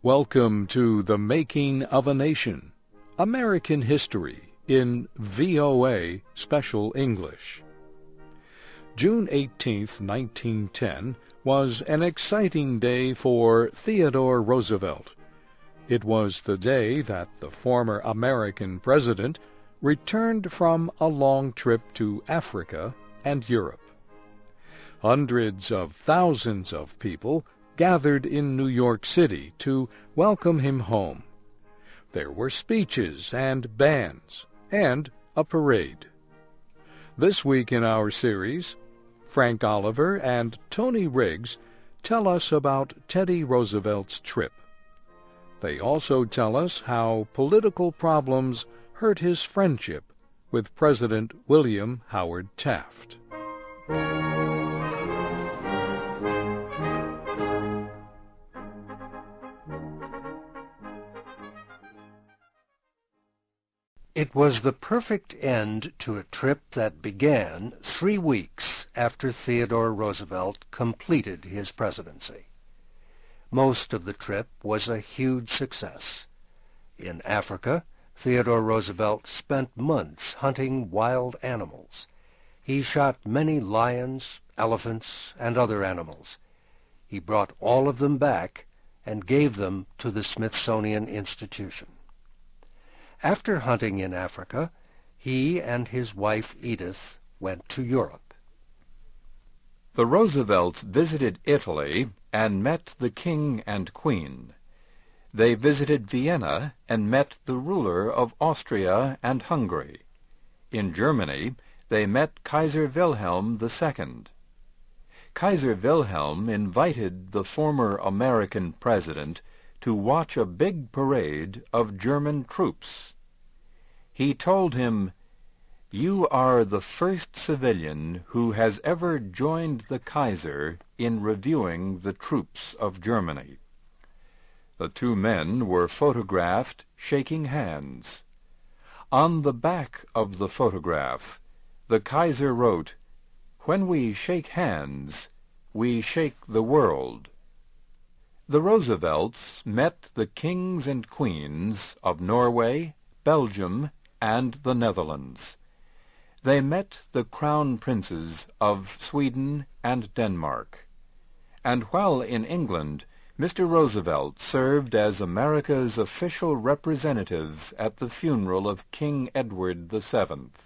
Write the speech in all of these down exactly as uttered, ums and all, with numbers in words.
Welcome to The Making of a Nation, American History in V O A Special English. June eighteenth, nineteen ten, was an exciting day for Theodore Roosevelt. It was the day that the former American president returned from a long trip to Africa and Europe. Hundreds of thousands of people gathered in New York City to welcome him home. There were speeches and bands and a parade. This week in our series, Frank Oliver and Tony Riggs tell us about Teddy Roosevelt's trip. They also tell us how political problems hurt his friendship with President William Howard Taft. It was the perfect end to a trip that began three weeks after Theodore Roosevelt completed his presidency. Most of the trip was a huge success. In Africa, Theodore Roosevelt spent months hunting wild animals. He shot many lions, elephants, and other animals. He brought all of them back and gave them to the Smithsonian Institution. After hunting in Africa, he and his wife Edith went to Europe. The Roosevelts visited Italy and met the King and Queen. They visited Vienna and met the ruler of Austria and Hungary. In Germany, they met Kaiser Wilhelm the Second. Kaiser Wilhelm invited the former American president to watch a big parade of German troops. He told him, "You are the first civilian who has ever joined the Kaiser in reviewing the troops of Germany." The two men were photographed shaking hands. On the back of the photograph, the Kaiser wrote, "When we shake hands, we shake the world." The Roosevelts met the kings and queens of Norway, Belgium, and the Netherlands. They met the crown princes of Sweden and Denmark. And while in England, Mister Roosevelt served as America's official representative at the funeral of King Edward the Seventh.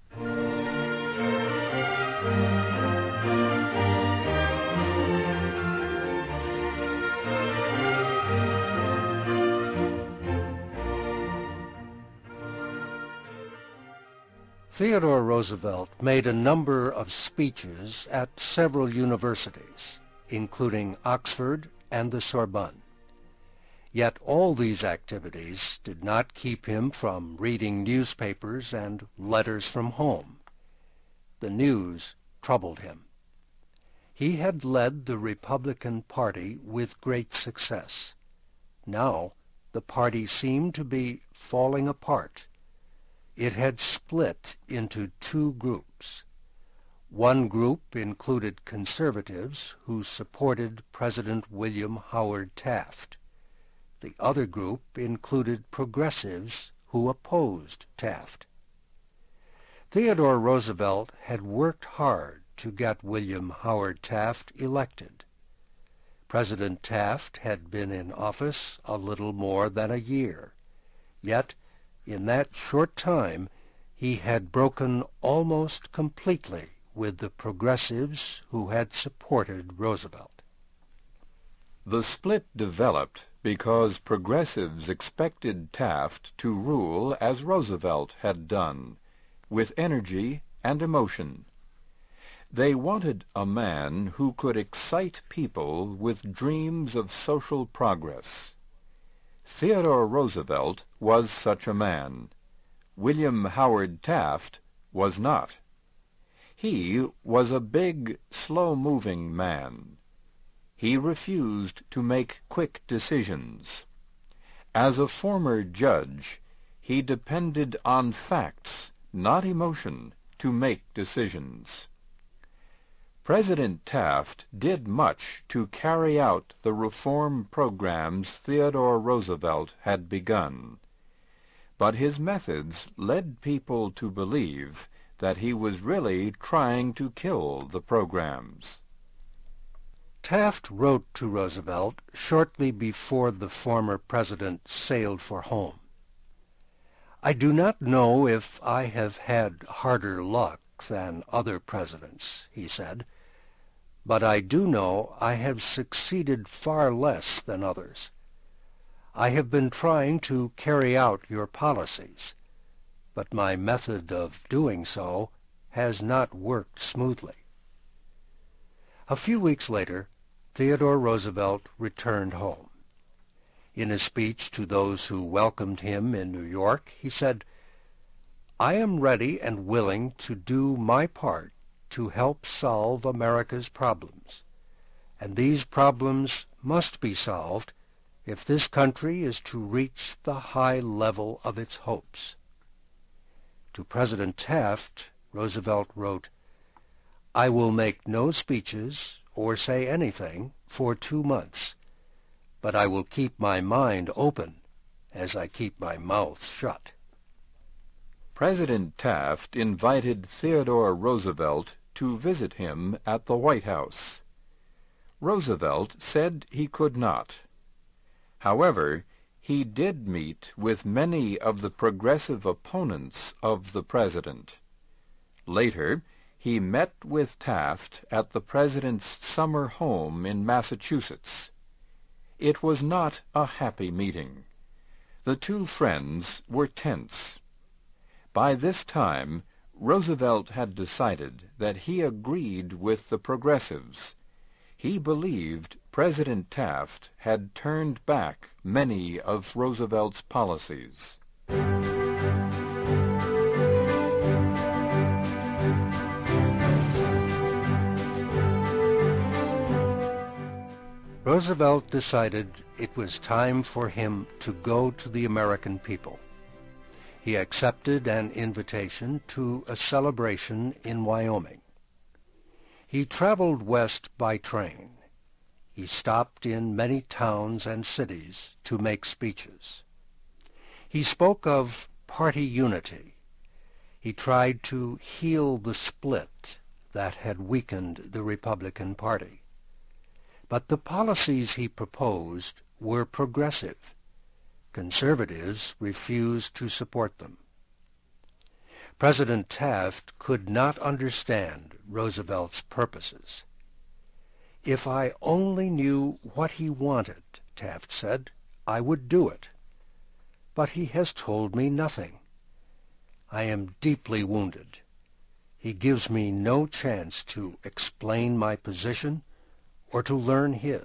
Theodore Roosevelt made a number of speeches at several universities, including Oxford and the Sorbonne. Yet all these activities did not keep him from reading newspapers and letters from home. The news troubled him. He had led the Republican Party with great success. Now the party seemed to be falling apart. It had split into two groups. One group included conservatives who supported President William Howard Taft. The other group included progressives who opposed Taft. Theodore Roosevelt had worked hard to get William Howard Taft elected. President Taft had been in office a little more than a year, yet in that short time, he had broken almost completely with the progressives who had supported Roosevelt. The split developed because progressives expected Taft to rule as Roosevelt had done, with energy and emotion. They wanted a man who could excite people with dreams of social progress. Theodore Roosevelt was such a man. William Howard Taft was not. He was a big, slow-moving man. He refused to make quick decisions. As a former judge, he depended on facts, not emotion, to make decisions. President Taft did much to carry out the reform programs Theodore Roosevelt had begun, but his methods led people to believe that he was really trying to kill the programs. Taft wrote to Roosevelt shortly before the former president sailed for home. "I do not know if I have had harder luck than other presidents," he said, "but I do know I have succeeded far less than others. I have been trying to carry out your policies, but my method of doing so has not worked smoothly." A few weeks later, Theodore Roosevelt returned home. In a speech to those who welcomed him in New York, he said, "I am ready and willing to do my part to help solve America's problems, and these problems must be solved if this country is to reach the high level of its hopes." To President Taft, Roosevelt wrote, "I will make no speeches or say anything for two months, but I will keep my mind open as I keep my mouth shut." President Taft invited Theodore Roosevelt to visit him at the White House. Roosevelt said he could not. However, he did meet with many of the progressive opponents of the president. Later, he met with Taft at the president's summer home in Massachusetts. It was not a happy meeting. The two friends were tense. By this time, Roosevelt had decided that he agreed with the progressives. He believed President Taft had turned back many of Roosevelt's policies. Roosevelt decided it was time for him to go to the American people. He accepted an invitation to a celebration in Wyoming. He traveled west by train. He stopped in many towns and cities to make speeches. He spoke of party unity. He tried to heal the split that had weakened the Republican Party. But the policies he proposed were progressive. Conservatives refused to support them. President Taft could not understand Roosevelt's purposes. "If I only knew what he wanted," Taft said, "I would do it. But he has told me nothing. I am deeply wounded. He gives me no chance to explain my position or to learn his."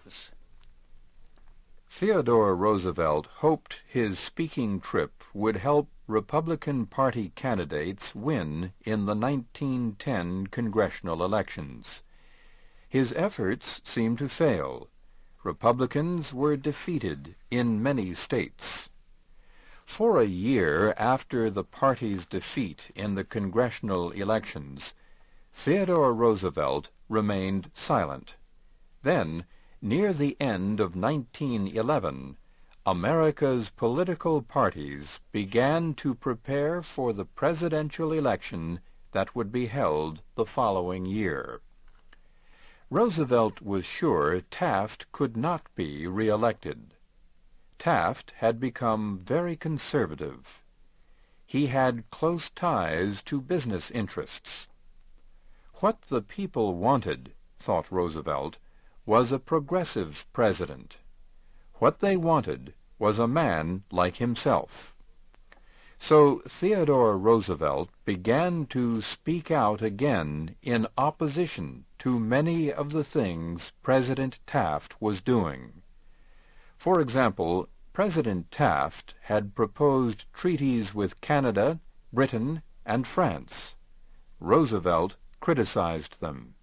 Theodore Roosevelt hoped his speaking trip would help Republican Party candidates win in the nineteen ten congressional elections. His efforts seemed to fail. Republicans were defeated in many states. For a year after the party's defeat in the congressional elections, Theodore Roosevelt remained silent. Then, near the end of nineteen eleven, America's political parties began to prepare for the presidential election that would be held the following year. Roosevelt was sure Taft could not be reelected. Taft had become very conservative. He had close ties to business interests. What the people wanted, thought Roosevelt, was a progressive president. What they wanted was a man like himself. So Theodore Roosevelt began to speak out again in opposition to many of the things President Taft was doing. For example, President Taft had proposed treaties with Canada, Britain, and France. Roosevelt criticized them.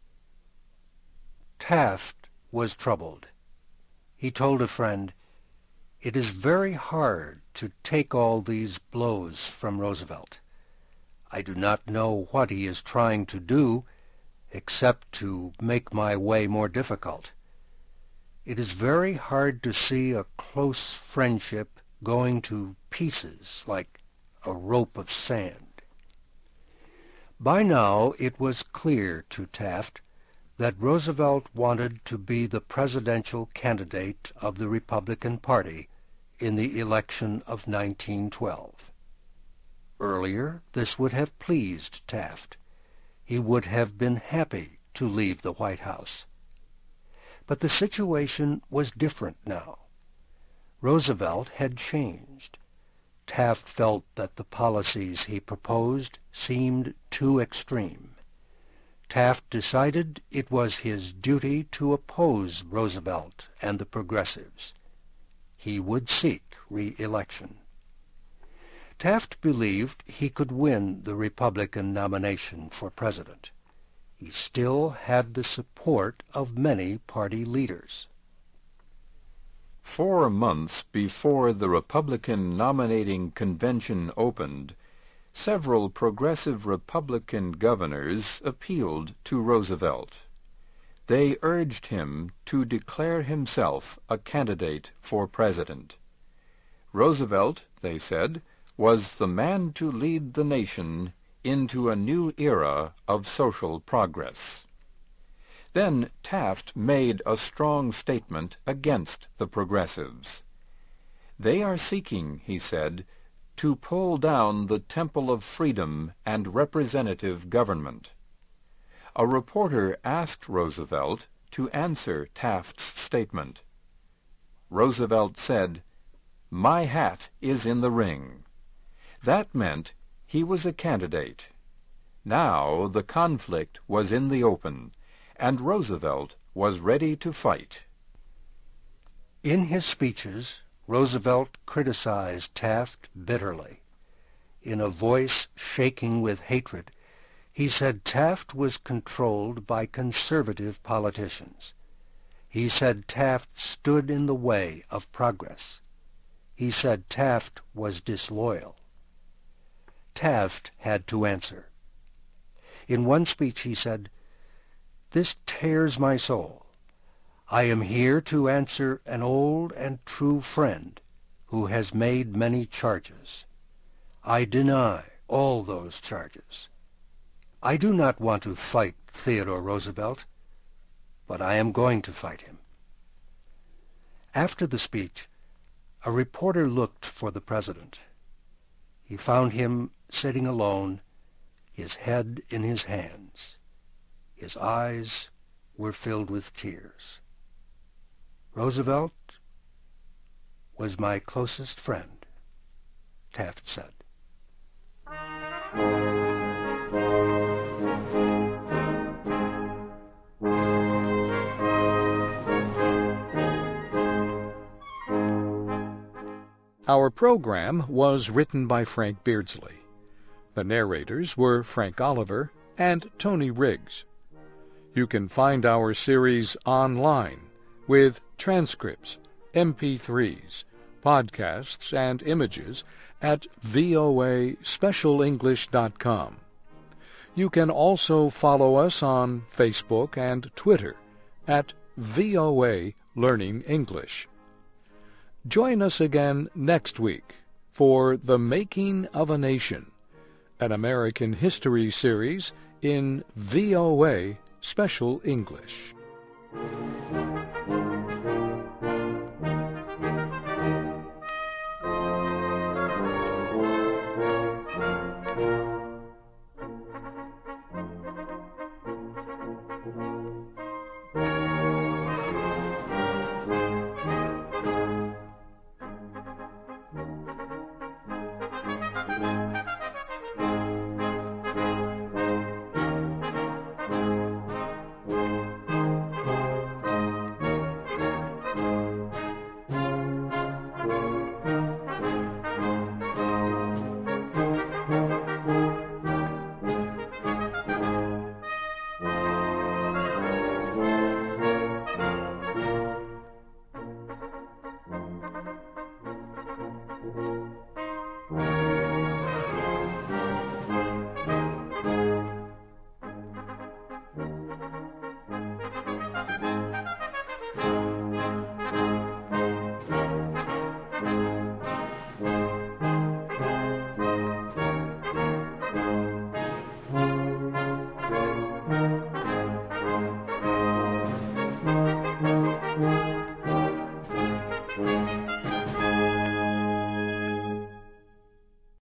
Taft was troubled. He told a friend, "It is very hard to take all these blows from Roosevelt. I do not know what he is trying to do, except to make my way more difficult. It is very hard to see a close friendship going to pieces like a rope of sand. By now it was clear to Taft that Roosevelt wanted to be the presidential candidate of the Republican Party in the election of nineteen twelve. Earlier, this would have pleased Taft. He would have been happy to leave the White House. But the situation was different now. Roosevelt had changed. Taft felt that the policies he proposed seemed too extreme. Taft decided it was his duty to oppose Roosevelt and the progressives. He would seek re-election. Taft believed he could win the Republican nomination for president. He still had the support of many party leaders. Four months before the Republican nominating convention opened, several progressive Republican governors appealed to Roosevelt. They urged him to declare himself a candidate for president. Roosevelt, they said, was the man to lead the nation into a new era of social progress. Then Taft made a strong statement against the progressives. They are seeking, he said, to pull down the temple of freedom and representative government. A reporter asked Roosevelt to answer Taft's statement. Roosevelt said, "My hat is in the ring." That meant he was a candidate. Now the conflict was in the open, and Roosevelt was ready to fight. In his speeches, Roosevelt criticized Taft bitterly. In a voice shaking with hatred, he said Taft was controlled by conservative politicians. He said Taft stood in the way of progress. He said Taft was disloyal. Taft had to answer. In one speech he said, "This tears my soul. I am here to answer an old and true friend who has made many charges. I deny all those charges. I do not want to fight Theodore Roosevelt, but I am going to fight him." After the speech, a reporter looked for the president. He found him sitting alone, his head in his hands. His eyes were filled with tears. "Roosevelt was my closest friend," Taft said. Our program was written by Frank Beardsley. The narrators were Frank Oliver and Tony Riggs. You can find our series online with transcripts, M P threes, podcasts, and images at V O A special english dot com. You can also follow us on Facebook and Twitter at V O A Learning English. Join us again next week for The Making of a Nation, an American history series in V O A Special English.